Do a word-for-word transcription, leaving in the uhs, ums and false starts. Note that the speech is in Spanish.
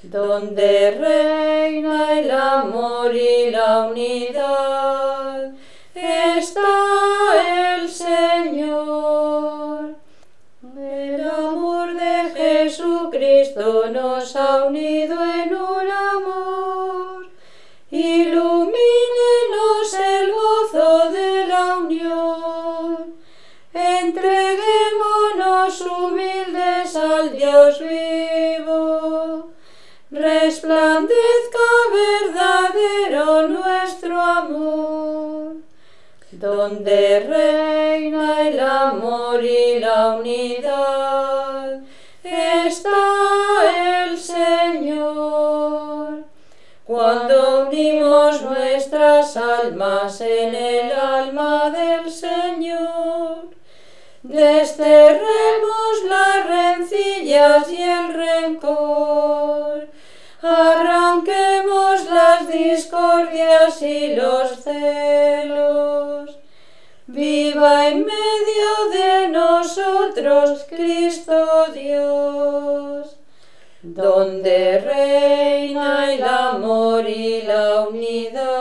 donde reina el amor y la unidad, está el Señor. El amor de Jesucristo nos ha unido en un amor. Ilumínenos el gozo de la unión. Entreguémonos humildes al Dios vivo. Resplandezca verdadero nuestro amor, donde reina el amor y la unidad, está el Señor. Cuando unimos nuestras almas en el alma del Señor, desterremos las rencillas y el rencor, arranquemos las discordias y los celos. Viva en medio de nosotros Cristo Dios, donde reina el amor y la unidad.